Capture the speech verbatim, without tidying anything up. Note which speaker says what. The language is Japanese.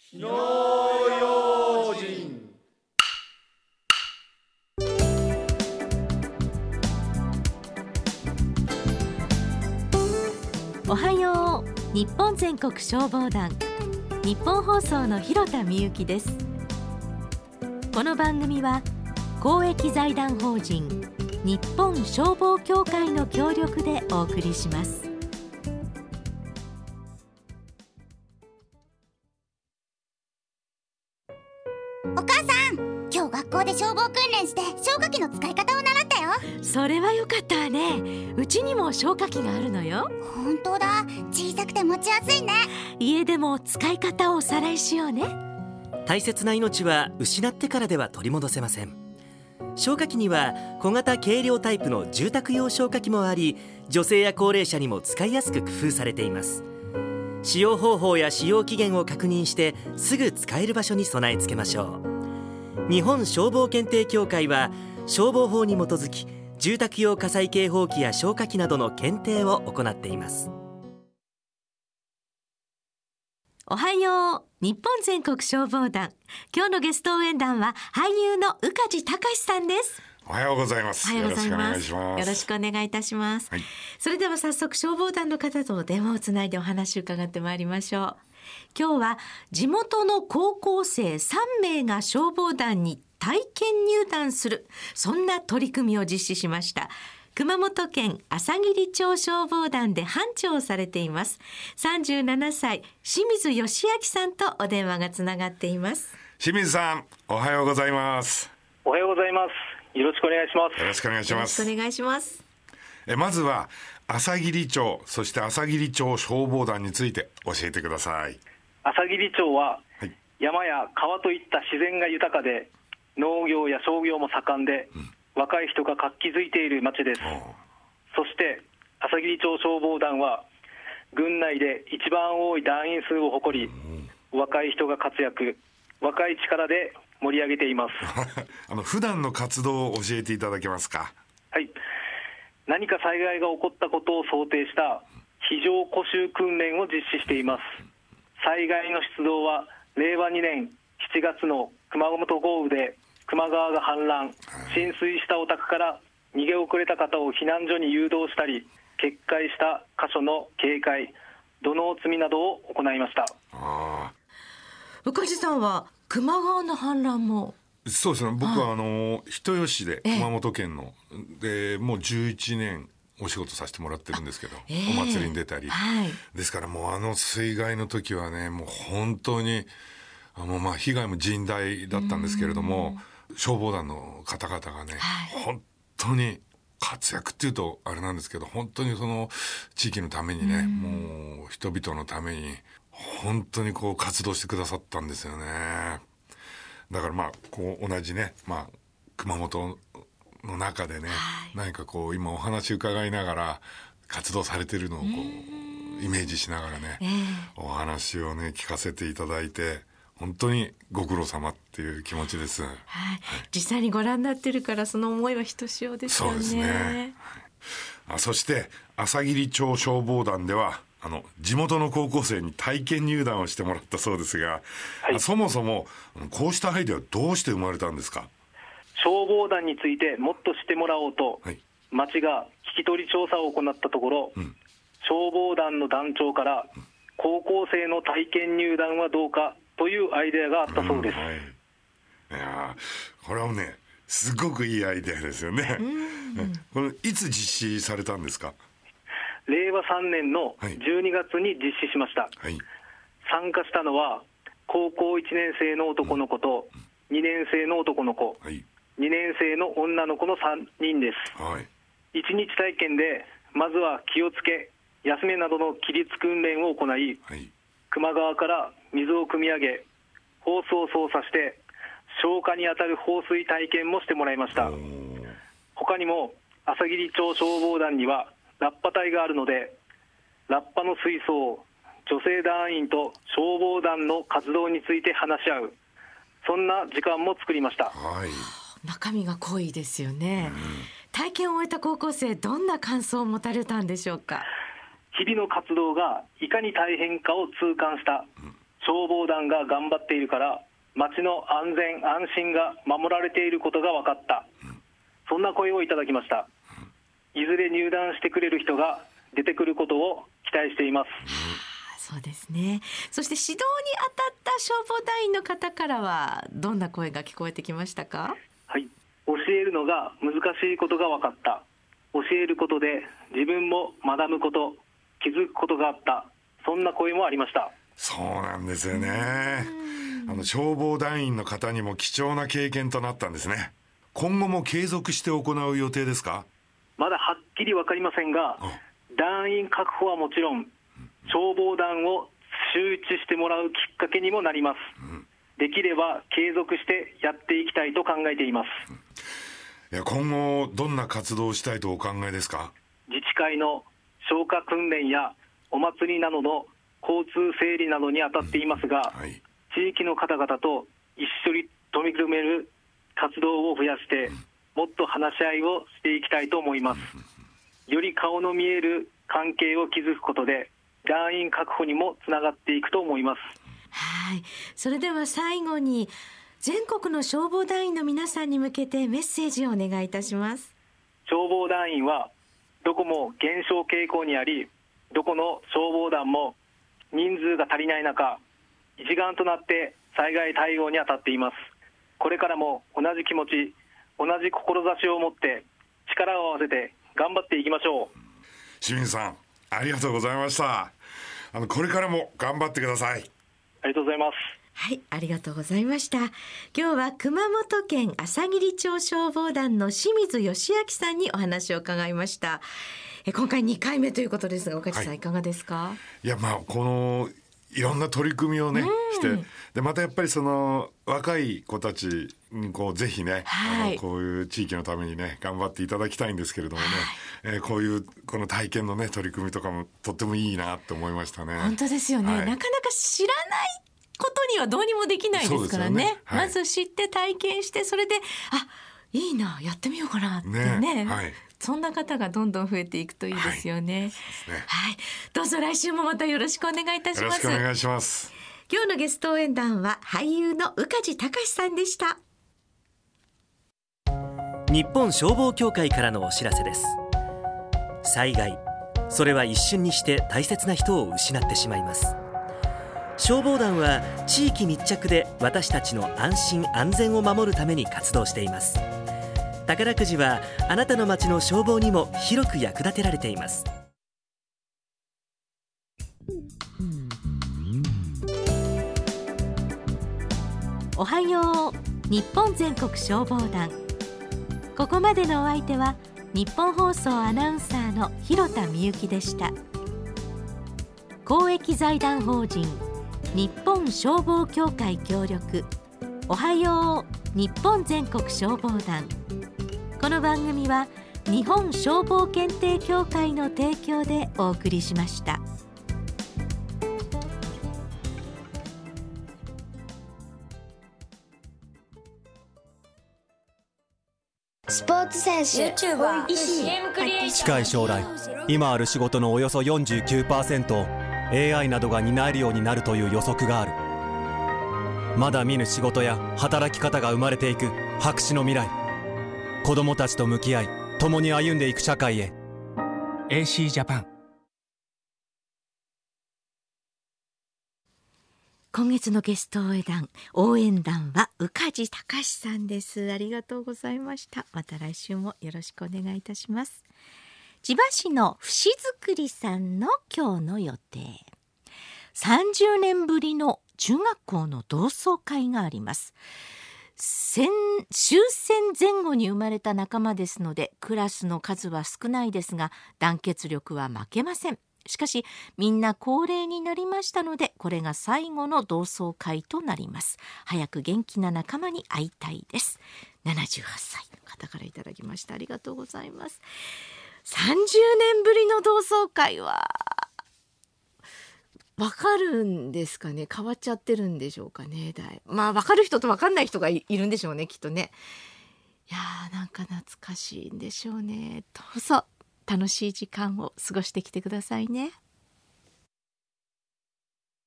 Speaker 1: 火の用心。
Speaker 2: おはよう。日本全国消防団、日本放送の広田美幸です。この番組は公益財団法人日本消防協会の協力でお送りします。
Speaker 3: お母さん、今日学校で消防訓練して消火器の使い方を習ったよ。
Speaker 2: それはよかったわね。うちにも消火器があるのよ。
Speaker 3: 本当だ、小さくて持ちやすいね。
Speaker 2: 家でも使い方をおさらいしようね。
Speaker 4: 大切な命は失ってからでは取り戻せません。消火器には小型軽量タイプの住宅用消火器もあり、女性や高齢者にも使いやすく工夫されています。使用方法や使用期限を確認してすぐ使える場所に備え付けましょう。日本消防検定協会は消防法に基づき住宅用火災警報器や消火器などの検定を行っています。
Speaker 2: おはよう。日本全国消防団、今日のゲスト応援団は俳優の宇梶隆さんです。
Speaker 5: おはようございます。
Speaker 2: おはようございます。
Speaker 5: よろしくお願いします。
Speaker 2: よろしくお願いいたします、はい、それでは早速消防団の方と電話をつないでお話を伺ってまいりましょう。今日は地元の高校生さんめいが消防団に体験入団する、そんな取り組みを実施しました。熊本県朝霧町消防団で班長をされていますさんじゅうななさい清水義明さんとお電話がつながっています。
Speaker 5: 清水さん、おはようございます。
Speaker 6: おはようございます。よろしくお願いします。
Speaker 5: よろしくお願いします。
Speaker 2: よろしくお願いします。
Speaker 5: えまずは朝霧町、そして朝霧町消防団について教えてください。
Speaker 6: 朝霧町は、
Speaker 5: はい、
Speaker 6: 山や川といった自然が豊かで、農業や商業も盛んで、うん、若い人が活気づいている町です。そして朝霧町消防団は郡内で一番多い団員数を誇り、うん、若い人が活躍、若い力で盛り上げています
Speaker 5: あの普段の活動を教えていただけますか。
Speaker 6: はい、何か災害が起こったことを想定した非常呼吸訓練を実施しています。災害の出動はれいわにねんしちがつの熊本豪雨で球磨川が氾濫、浸水したお宅から逃げ遅れた方を避難所に誘導したり、決壊した箇所の警戒、土のう積みなどを行いました。
Speaker 5: あ、
Speaker 2: 宇梶さんは球磨川の氾濫も。
Speaker 5: そうですね、僕はあの人吉で熊本県のでもうじゅういちねんお仕事させてもらってるんですけど、えー、お祭りに出たり、はい、ですからもうあの水害の時はね、もう本当にあのまあ被害も甚大だったんですけれども、消防団の方々がね、はい、本当に活躍っていうとあれなんですけど、本当にその地域のためにね、もう人々のために本当にこう活動してくださったんですよね。だからまあこう同じね、まあ熊本の中でね、はい、何かこう今お話伺いながら活動されてるのをこうイメージしながらね、えー、お話をね聞かせていただいて、本当にご苦労様っていう気持ちです、はい
Speaker 2: はい、実際にご覧になってるからその思いはひとしおですよね。
Speaker 5: そうですね。あ、そして朝霧町消防団ではあの地元の高校生に体験入団をしてもらったそうですが、はい、そもそもこうしたアイデアはどうして生まれたんですか。
Speaker 6: 消防団についてもっと知ってもらおうと、はい、町が聞き取り調査を行ったところ、うん、消防団の団長から高校生の体験入団はどうかというアイデアがあったそうです、うん、はい、い
Speaker 5: やこれはねすごくいいアイデアですよね、うん、これいつ実施されたんですか。
Speaker 6: れいわさんねんのじゅうにがつに実施しました、はい、参加したのは高校いちねんせいの男の子とにねんせいの男の子、はい、にねんせいの女の子のさんにんです、はい、いちにち体験でまずは気をつけ休めなどの規律訓練を行い、はい、球磨川から水を汲み上げホースを操作して消火に当たる放水体験もしてもらいました。他にも朝霧町消防団にはラッパ隊があるので、ラッパの水槽、女性団員と消防団の活動について話し合う、そんな時間も作りました、
Speaker 5: はい、
Speaker 2: 中身が濃いですよね、うん、体験を終えた高校生、どんな感想を持たれたんでしょうか。
Speaker 6: 日々の活動がいかに大変かを痛感した、 消防団が頑張っているから町の安全安心が守られていることが分かった、そんな声をいただきました。いずれ入団してくれる人が出てくることを期待しています。
Speaker 2: そうですね。そして指導に当たった消防団員の方からはどんな声が聞こえてきましたか？
Speaker 6: はい、教えるのが難しいことが分かった。教えることで自分も学ぶこと、気づくことがあった、そんな声もありました。
Speaker 5: そうなんですよね。あの消防団員の方にも貴重な経験となったんですね。今後も継続して行う予定ですか？
Speaker 6: まだはっきり分かりませんが、団員確保はもちろん消防団を周知してもらうきっかけにもなります、うん、できれば継続してやっていきたいと考えています、
Speaker 5: うん、いや今後どんな活動をしたいとお考えですか？
Speaker 6: 自治会の消火訓練やお祭りなどの交通整理などに当たっていますが、うんはい、地域の方々と一緒に取り組める活動を増やして、うん、もっと話し合いをしていきたいと思います、うん、より顔の見える関係を築くことで団員確保にもつながっていくと思います。
Speaker 2: はい、それでは最後に全国の消防団員の皆さんに向けてメッセージをお願いいたします。
Speaker 6: 消防団員はどこも減少傾向にあり、どこの消防団も人数が足りない中、一丸となって災害対応に当たっています。これからも同じ気持ち、同じ志を持って力を合わせて頑張っていきましょう。
Speaker 5: 清水さん、ありがとうございました。あのこれからも頑張ってください。
Speaker 6: ありがとうございます。
Speaker 2: はい、ありがとうございました。今日は熊本県朝霧町消防団の清水義明さんにお話を伺いました。え今回にかいめということですが、岡地さん、はい、いかがですか？
Speaker 5: いやまあこのいろんな取り組みをね、して、でまたやっぱりその若い子たちにこうぜひね、はい、あのこういう地域のためにね頑張っていただきたいんですけれどもね、はい、えー、こういうこの体験のね取り組みとかもとってもいいなって思いましたね。
Speaker 2: 本当ですよね、はい、なかなか知らないことにはどうにもできないですからね。ね、はい、まず知って体験して、それであいいなやってみようかなってね、ね、はい、そんな方がどんどん増えていくといいですよね。はい、そうですね。はい、どうぞ来週もまたよろしくお願いいたします。よろし
Speaker 5: くお願いします。
Speaker 2: 今日のゲスト応援団は俳優の宇梶隆さんでした。
Speaker 4: 日本消防協会からのお知らせです。災害、それは一瞬にして大切な人を失ってしまいます。消防団は地域密着で私たちの安心安全を守るために活動しています。宝くじはあなたの町の消防にも広く役立てられています。
Speaker 2: おはよう日本全国消防団。ここまでのお相手は日本放送アナウンサーの広田みゆきでした。公益財団法人日本消防協会協力、おはよう日本全国消防団。この番組は日本消防検定協会の提供でお送りしました。
Speaker 7: スポーツ選手、
Speaker 8: YouTuber、医師、近い将来、今ある仕事のおよそ よんじゅうきゅうパーセント を エーアイ などが担えるようになるという予測がある。まだ見ぬ仕事や働き方が生まれていく白紙の未来。子どもたちと向き合い、共に歩んでいく社会へ。 エーシー ジャパン。
Speaker 2: 今月のゲスト応援団応援団は宇梶隆さんです。ありがとうございました。また来週もよろしくお願いいたします。千葉市の節作りさんの今日の予定、さんじゅうねんぶりの中学校の同窓会があります。戦終戦前後に生まれた仲間ですので、クラスの数は少ないですが団結力は負けません。しかしみんな高齢になりましたので、これが最後の同窓会となります。早く元気な仲間に会いたいです。ななじゅうはっさいの方からいただきました。ありがとうございます。さんじゅうねんぶりの同窓会はわかるんですかね。変わっちゃってるんでしょうかね。だいまあわかる人とわかんない人が い, いるんでしょうね、きっとね。いやーなんか懐かしいんでしょうね。どうぞ楽しい時間を過ごしてきてくださいね。